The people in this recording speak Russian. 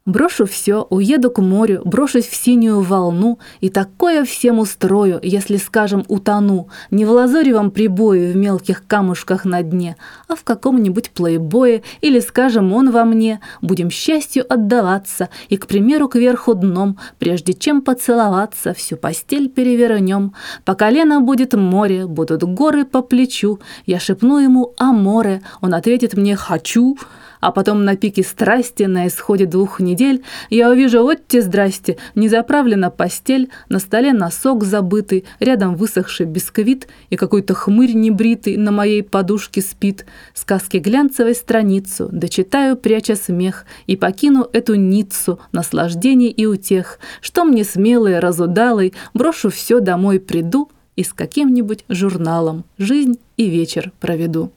Брошу все, уеду к морю, брошусь в синюю волну и такое всем устрою, если, скажем, утону, не в лазоревом прибое в мелких камушках на дне, а в каком-нибудь плейбое или, скажем, он во мне. Будем счастью отдаваться и, к примеру, кверху дном, прежде чем поцеловаться, всю постель перевернем. По колено будет море, будут горы по плечу. Я шепну ему «Аморе», он ответит мне «Хочу». А потом на пике страсти, на исходе 2 недель, я увижу вот те здрасте, не заправлена постель, на столе носок забытый, рядом высохший бисквит и какой-то хмырь небритый на моей подушке спит. Сказки глянцевой страницу, дочитаю, пряча смех, и покину эту Ниццу наслаждений и утех. Что мне смелый, разудалый, брошу все, домой приду и с каким-нибудь журналом жизнь и вечер проведу.